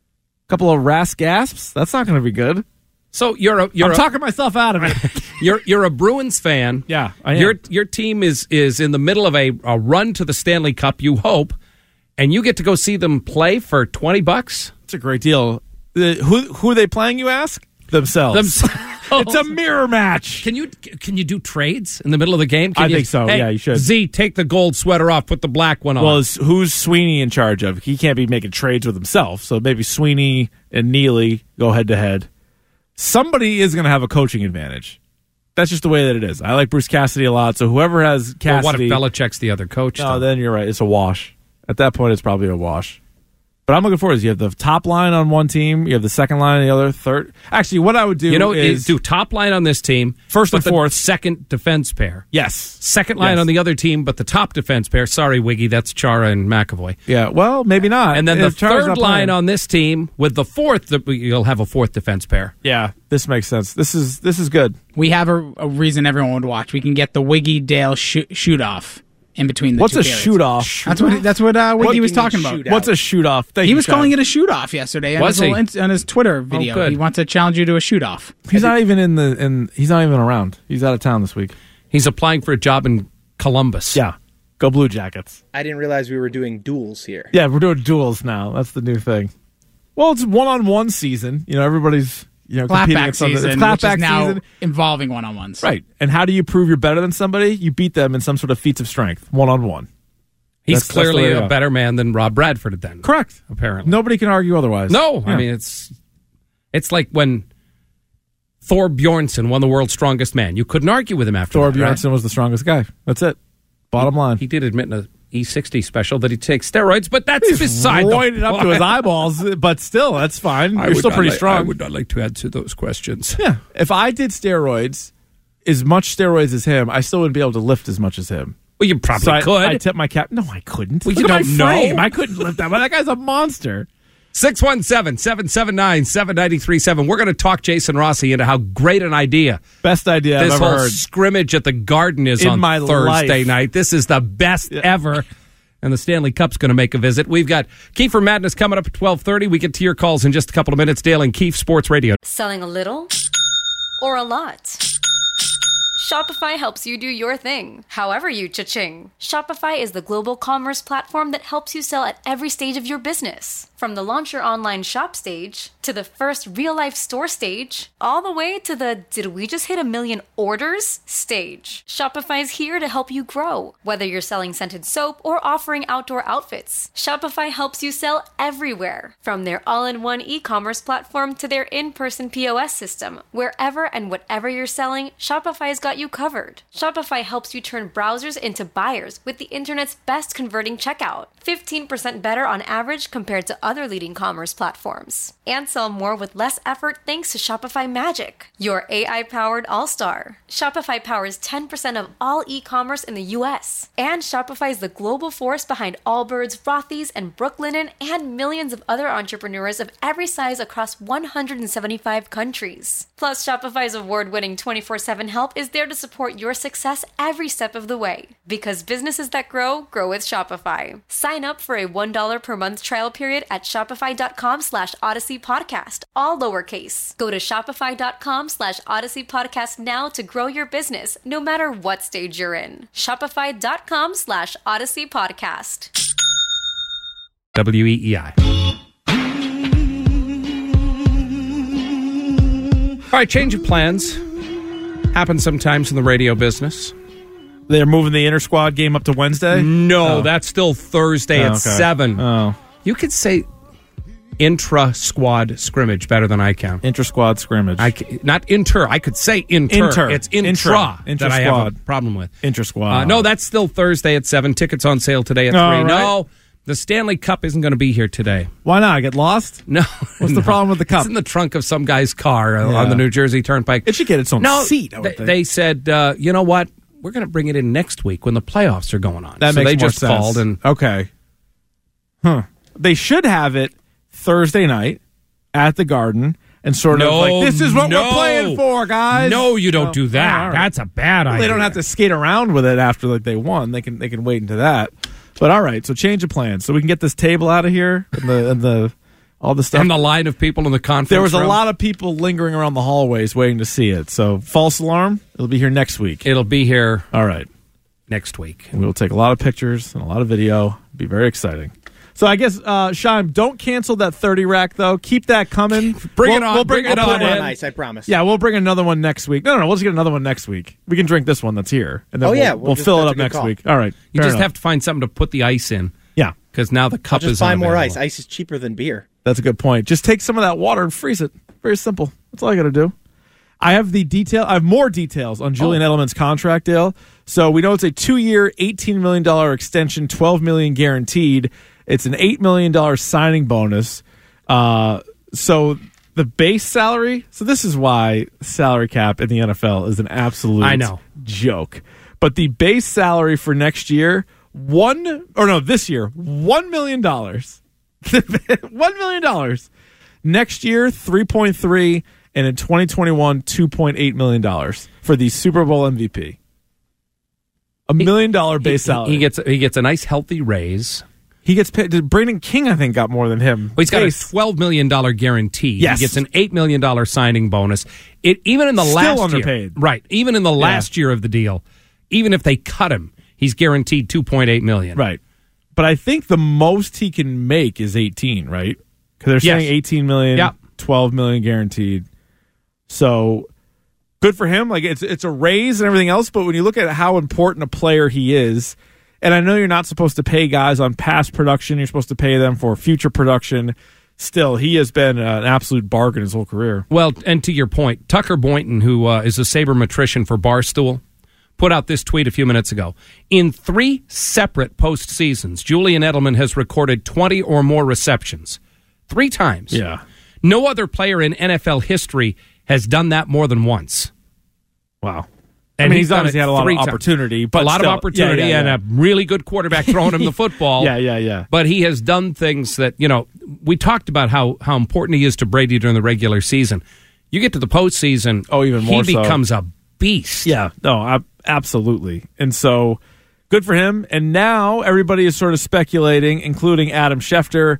A couple of rasp gasps. That's not going to be good. So you're a you're I'm a, talking myself out of it. you're you're a Bruins fan. Yeah, I am. Your your team is is in the middle of a, a run to the Stanley Cup. You hope, and you get to go see them play for twenty bucks. It's a great deal. Uh, who who are they playing, you ask? Themselves. It's a mirror match. Can you can you do trades in the middle of the game? Can I you, think so. Hey, Yeah, you should. Z, take the gold sweater off, put the black one on. Well, is, who's Sweeney in charge of? He can't be making trades with himself. So maybe Sweeney and Neely go head to head. Somebody is going to have a coaching advantage. That's just the way that it is. I like Bruce Cassidy a lot. So whoever has Well, Cassidy. what if Belichick's the other coach? No, though? then you're right. It's a wash. At that point, it's probably a wash. But I'm looking forward to this. You have the top line on one team. You have the second line on the other. Third. Actually, what I would do You know, is do top line on this team, First but and the fourth. second defense pair. yes, Second line Yes. on the other team, but the top defense pair. Sorry, Wiggy, that's Chara and McAvoy. yeah. Well, maybe not. And then the If Chara's third not line playing. on this team with the fourth, the- you'll have a fourth defense pair. Yeah, this makes sense. This is this is good. We have a, a reason everyone would watch. We can get the Wiggy Dale shoot, shoot off in between the What's two a periods. shoot off? That's what that's what uh, Wiggy What was do you mean talking about. shoot What's a shoot off? He was calling it a shoot off yesterday on Was his, little he? ins- on his Twitter video. good. He wants to challenge you to a shoot off. He's not even in the in. He's not even around. He's out of town this week. He's applying for a job in Columbus. Yeah, go Blue Jackets. I didn't realize we were doing duels here. Yeah, we're doing duels now. That's the new thing. Well, it's one on one season. You know, everybody's you know competing Clapback against something. season, It's which clapback is now season. involving one on ones. Right. And how do you prove you're better than somebody? You beat them in some sort of feats of strength, one on one. He's That's- that's the clearly way to a go. better man than Rob Bradford then. Correct. Apparently. Nobody can argue otherwise. No, I Yeah. mean it's it's like when Thor Bjornsson won the world's strongest man. You couldn't argue with him after Thor that, right? Bjornsson was the strongest guy. That's it. Bottom line. He did admit in a E sixty special that he takes steroids, but that's He's beside the roided up to his point. eyeballs, but still, that's fine. I You're would still not pretty like- strong. I would not like to answer those questions. Yeah. If I did steroids, as much steroids as him, I still wouldn't be able to lift as much as him. Well, you probably so I, could. I tip my cap. No, I couldn't. Well, Look you at don't my frame. know. I couldn't lift that. But that guy's a monster. six one seven, seven seven nine, seven nine three seven. We're going to talk Jason Rossi into how great an idea. Best idea this I've ever whole heard. scrimmage at the Garden is In on my Thursday life. night. This is the best Yeah. ever. And the Stanley Cup's going to make a visit. We've got Kiefer Madness coming up at twelve thirty. We get to your calls in just a couple of minutes. Dale and Keefe Sports Radio. Selling a little or a lot? Shopify helps you do your thing, however you cha-ching. Shopify is the global commerce platform that helps you sell at every stage of your business. From the launch your online shop stage, to the first real-life store stage, all the way to the did we just hit a million orders stage. Shopify's here to help you grow. Whether you're selling scented soap or offering outdoor outfits, Shopify helps you sell everywhere. From their all-in-one e-commerce platform to their in-person P O S system, wherever and whatever you're selling, Shopify's got you covered. Shopify helps you turn browsers into buyers with the internet's best converting checkout. fifteen percent better on average compared to other leading commerce platforms. And sell more with less effort thanks to Shopify Magic, your A I-powered all-star. Shopify powers ten percent of all e-commerce in the U S. And Shopify is the global force behind Allbirds, Rothy's, and Brooklinen, and millions of other entrepreneurs of every size across one hundred seventy-five countries. Plus, Shopify's award-winning twenty-four seven help is there to support your success every step of the way. Because businesses that grow, grow with Shopify. Sign up for a one dollar per month trial period at shopify.com slash Odyssey Podcast, all lowercase. Go to shopify.com slash Odyssey Podcast now to grow your business, no matter what stage you're in. Shopify.com slash Odyssey Podcast. W E E I. All right, change of plans. Happens sometimes in the radio business. They're moving the inter squad game up to Wednesday? No, Oh. that's still Thursday Oh, at okay. seven. Oh. You could say intra-squad scrimmage better than I can. Inter-squad scrimmage. I ca- not inter. I could say inter. Inter. It's intra, Intra. that I have a Intra-squad. problem with. Inter-squad. Uh, no, that's still Thursday at seven. Tickets on sale today at All three. right. No, the Stanley Cup isn't going to be here today. Why not? I get lost? No. What's no. the problem with the cup? It's in the trunk of some guy's car uh, Yeah. on the New Jersey Turnpike. It should get its own no, seat, I would they, think. they said, uh, you know what? We're going to bring it in next week when the playoffs are going on. That so makes they more just sense. called and Okay. Huh. They should have it Thursday night at the Garden and sort No, of like, this is what no. we're playing for, guys. No, you don't No. do that. All right. That's a bad Well, idea. they don't have to skate around with it after like they won. They can they can wait into that. But all right, so change of plans. So we can get this table out of here and the and the all the stuff. And the line of people in the conference There was a room. lot of people lingering around the hallways waiting to see it. So false alarm. It'll be here next week. It'll be here All right. next week. And we'll take a lot of pictures and a lot of video. It'll be very exciting. So I guess, uh, Shime, don't cancel that thirty rack, though. Keep that coming. Bring We'll- it on. We'll Bring bring it we'll on put in. one- Nice, I promise. Yeah, we'll bring another one next week. No, no, no. We'll just get another one next week. We can drink this one that's here. And then Oh, we'll, yeah, we'll, we'll just- fill it that's a up good next call. week. All right. You fair just enough. have to find something to put the ice in Yeah, because now the I'll cup just is buy more unavailable. ice. Ice is cheaper than beer. that's a good point. Just take some of that water and freeze it. Very simple. That's all I got to do. I have the detail. I have more details on Julian Oh. Edelman's contract deal. So we know it's a two-year, eighteen million dollars extension, twelve million dollars guaranteed. It's an eight million dollars signing bonus. Uh, so the base salary. So this is why salary cap in the N F L is an absolute I know. joke. But the base salary for next year, one or no, this year, one million dollars. One million dollars. Next year, three point three, and in twenty twenty-one, two point eight million dollars for the Super Bowl M V P. A million dollar base He- salary. He gets he gets a nice healthy raise. He gets paid. Did Brandon King, I think, got more than him. Well, he's got Base. a twelve million dollars guarantee. Yes. He gets an eight million dollars signing bonus. It even in the Still last underpaid. year, right? Even in the last year of the deal, even if they cut him, he's guaranteed two point eight million dollars. Right. But I think the most he can make is eighteen, right? Because they're Yes. saying eighteen million, Yeah. twelve million guaranteed. So good for him. Like it's it's a raise and everything else. But when you look at how important a player he is, and I know you're not supposed to pay guys on past production, you're supposed to pay them for future production. Still, he has been uh, an absolute bargain his whole career. Well, and to your point, Tucker Boynton, who uh, is a sabermetrician for Barstool, put out this tweet a few minutes ago. In three separate postseasons, Julian Edelman has recorded twenty or more receptions. Three times. Yeah. No other player in N F L history has done that more than once. Wow. I mean, he's done obviously it had a lot of three times. opportunity, but a lot still, of opportunity yeah, yeah, yeah. and a really good quarterback throwing him the football. Yeah, yeah, yeah. But he has done things that, you know, we talked about how, how important he is to Brady during the regular season. You get to the postseason, oh, even more he so. becomes a beast. Yeah, no, I, absolutely. And so, good for him. And now everybody is sort of speculating, including Adam Schefter,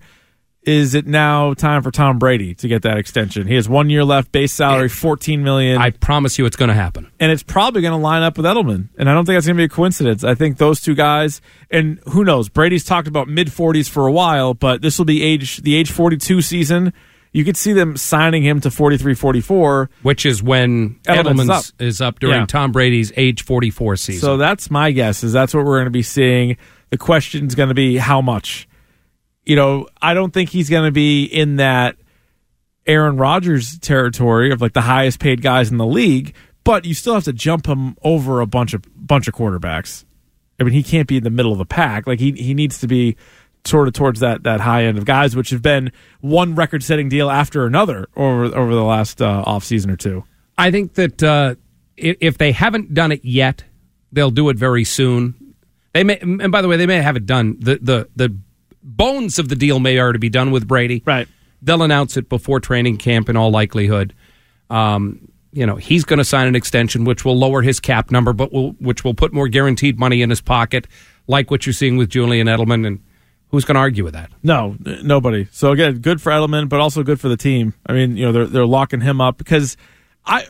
is it now time for Tom Brady to get that extension? He has one year left, base salary fourteen million dollars. I promise you it's going to happen. And it's probably going to line up with Edelman. And I don't think that's going to be a coincidence. I think those two guys, and who knows, Brady's talked about mid-forties for a while, but this will be age the age forty-two season. You could see them signing him to forty-three forty-four. Which is when Edelman's Edelman's up. is up during Yeah. Tom Brady's age forty-four season. So that's my guess, is that's what we're going to be seeing. The question's going to be how much. You know, I don't think he's going to be in that Aaron Rodgers territory of like the highest paid guys in the league, but you still have to jump him over a bunch of bunch of quarterbacks. I mean, he can't be in the middle of the pack. Like he he needs to be sort of towards that that high end of guys, which have been one record setting deal after another over over the last uh, offseason or two. I think that uh, if, if they haven't done it yet, they'll do it very soon. They may, and by the way, they may have it done. The the the bones of the deal may already be done with Brady. Right. They'll announce it before training camp in all likelihood. Um, you know, he's going to sign an extension, which will lower his cap number, but will, which will put more guaranteed money in his pocket, like what you're seeing with Julian Edelman. And who's going to argue with that? No, n- nobody. So again, good for Edelman, but also good for the team. I mean, you know, they're they're locking him up because I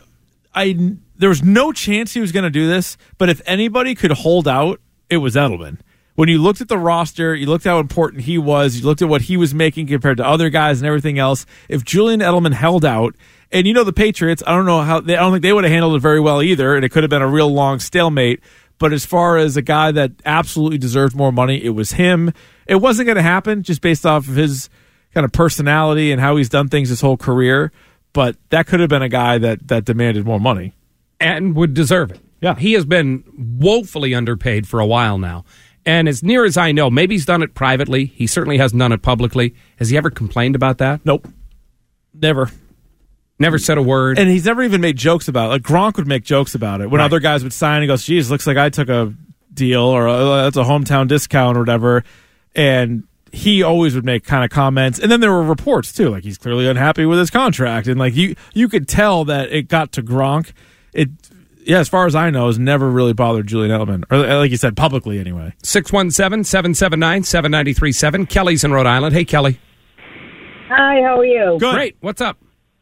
I there was no chance he was going to do this, but if anybody could hold out, it was Edelman. When you looked at the roster, you looked at how important he was, you looked at what he was making compared to other guys and everything else. If Julian Edelman held out, and you know the Patriots, I don't know how they, I don't think they would have handled it very well either, and it could have been a real long stalemate. But as far as a guy that absolutely deserved more money, it was him. It wasn't going to happen just based off of his kind of personality and how he's done things his whole career. But that could have been a guy that that demanded more money and would deserve it. Yeah, he has been woefully underpaid for a while now. And as near as I know, maybe he's done it privately. He certainly hasn't done it publicly. Has he ever complained about that? Nope. Never. Never said a word. And he's never even made jokes about it. Like Gronk would make jokes about it. When Right. other guys would sign, he goes, geez, looks like I took a deal or uh, that's a hometown discount or whatever. And he always would make kind of comments. And then there were reports, too. Like he's clearly unhappy with his contract. And like you, you could tell that it got to Gronk. It... Yeah, as far as I know, has never really bothered Julian Edelman. Or like you said, publicly anyway. six one seven, seven seven nine, seven nine three seven. Kelly's in Rhode Island. Hey, Kelly. Hi, how are you? Good. Great. What's up?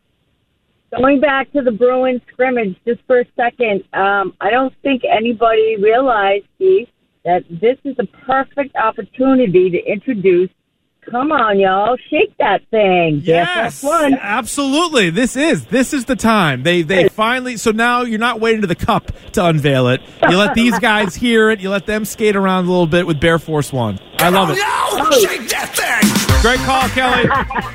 Going back to the Bruins scrimmage just for a second, um, I don't think anybody realized, Steve, that this is a perfect opportunity to introduce, come on, y'all, shake that thing. Yes, one. absolutely. This is this is the time. They they finally. So now you're not waiting to the Cup to unveil it. You let these guys hear it. You let them skate around a little bit with Bear Force One. I love it. No! Shake that thing! Great call, Kelly.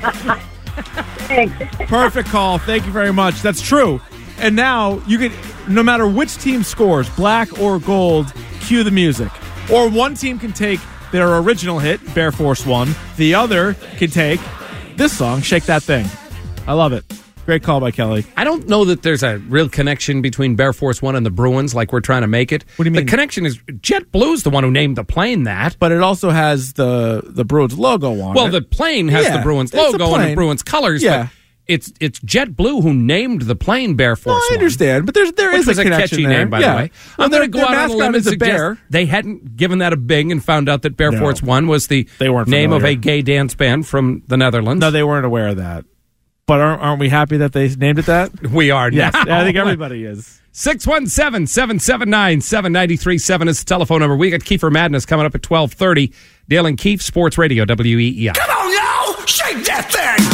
Thanks. Perfect call. Thank you very much. That's true. And now you can, no matter which team scores, black or gold, cue the music. Or one team can take their original hit, Bear Force One. The other can take this song, Shake That Thing. I love it. Great call by Kelly. I don't know that there's a real connection between Bear Force One and the Bruins like we're trying to make it. What do you mean? The connection is JetBlue's the one who named the plane that. But it also has the, the Bruins logo on Well, it. the plane has Yeah, the Bruins it's a logo and plane. the Bruins colors. Yeah. But it's it's JetBlue who named the plane Bear Force No, I One. understand, but there's there Which is was a a connection catchy there. name, by Yeah. the way. Well, I'm their- going to go their out on a mascot limb and is a suggest bear. they hadn't given that a bing and found out that Bear No. Force One was the They weren't name of familiar. a gay dance band from the Netherlands. No, they weren't aware of that. But aren't, aren't we happy that they named it that? We are Yes, now. I think everybody is. six one seven, seven seven nine, seven nine three seven is the telephone number. We got Kiefer Madness coming up at twelve thirty. Dale and Keefe, Sports Radio, W E E I. Come on, y'all! Shake that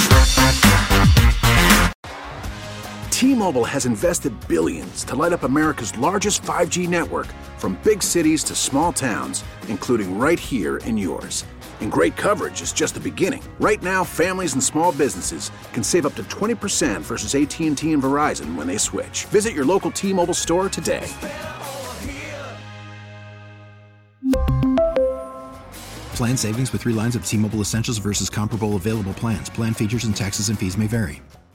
thing! T-Mobile has invested billions to light up America's largest five G network, from big cities to small towns, including right here in yours. And great coverage is just the beginning. Right now, families and small businesses can save up to twenty percent versus A T and T and Verizon when they switch. Visit your local T-Mobile store today. Plan savings with three lines of T-Mobile Essentials versus comparable available plans. Plan features and taxes and fees may vary.